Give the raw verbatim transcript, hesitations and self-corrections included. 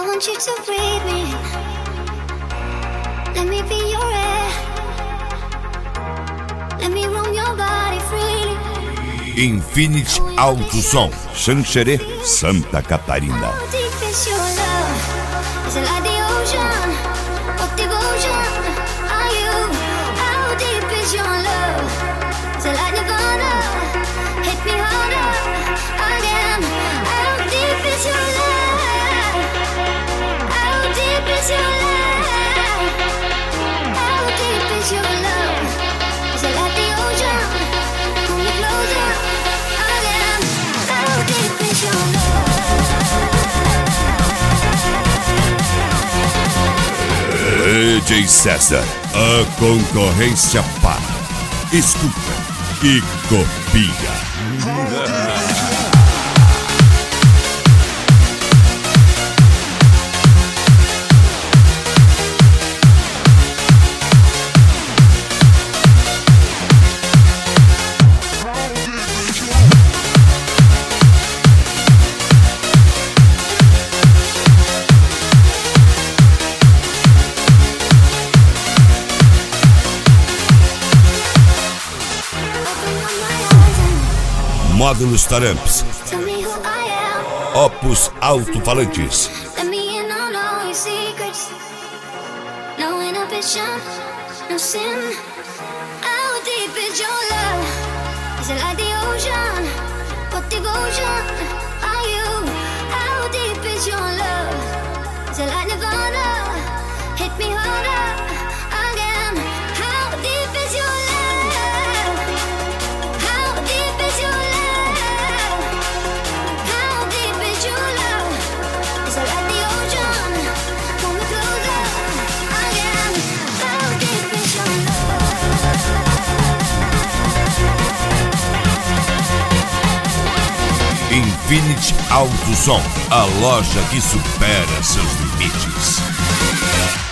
want you to breathe me in. Let me be your air. Let me roam your body freely. Infinity Alto Som, Xanxerê, Santa Catarina. How deep is your love? Is it like the ocean? What devotion are you? How deep is your love? Is it like Nirvana? Hit me harder again. How deep is your love? How deep is your love? How deep is your love? Is it like the ocean? Pull me closer again. How deep is your love? D J César, a concorrência para. Escuta e copia. Módulos Taramps, Tell me who I am. Opus Alto-Falantes, Let me in on all your secrets. No inhibition, no sin. How deep is your love? Is it like the ocean? What devotion are you? How deep is your love? Is it like Nirvana? Hit me harder again. How deep is your love? How deep is your love? How deep is your love? Is it like the ocean? Pull me closer again. How deep is your love? Infinity Alto Som, a loja que supera seus limites.